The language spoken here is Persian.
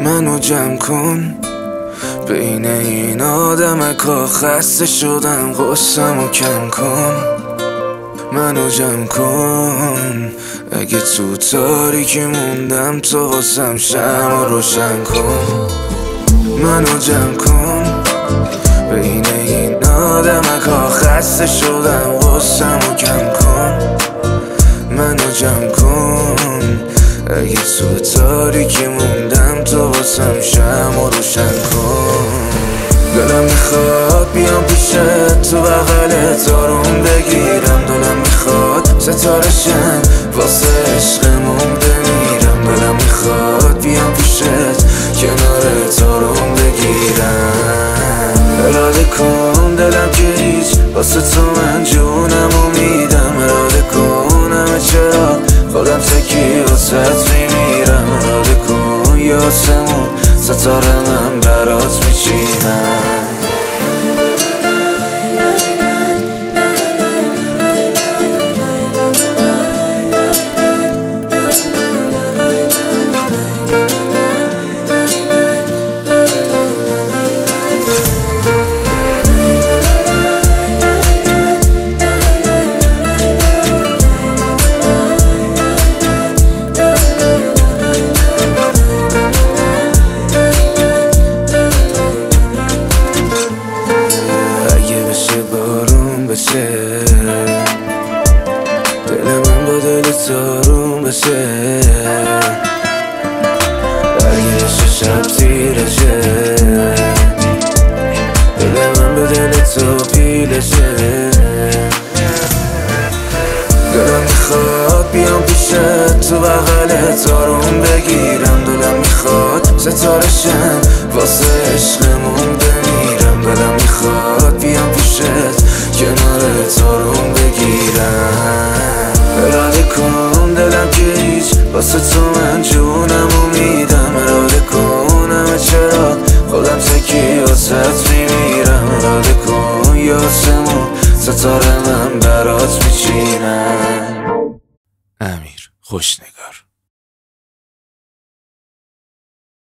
منو جمع کن بین این آدمکا، خسته شدم غصه‌مو کم کن. منو جمع کن اگه تو تاریکی موندم، تو واسم شمع روشن کن. منو جمع کن بین این آدمکا، خسته شدم غصه‌مو کم کن. منو جمع کن اگه تو تاریکی موندم، تو واسم شمع روشن کن. دلم میخواد بیام پیشت، تو بغلت آروم بگیرم. دلم میخواد ستاره شم واسه عشقمون بمیرم. دلم میخواد بیام پیشت کنارت آروم بگیرم. اراده کن دلم که هیچ، واسه تو من جونمو میدم. اراده کن همه چرا خودم تکی واسهت میمیرم. اراده کن یه آسمون ستاره من برات میچینم. دل من با دل تاروم بشه، اگه شب تیره شه. دل من به دل تو پیله شه. دلم میخواد بیام پیشت، تو بغلت آروم بگیرم. دلم میخواد ستاره شم واسه عشقمون بمیرم. دلم میخواد بیام پیشت کنارت آروم بگیرم. اراده کن دلم که هیچ، واسه تو من جونمو میدم. اراده کن همه چرا خودم تکی واسهت میمیرم. اراده کن یه آسمون ستاره من برات میچینم. امیر خوشنگار.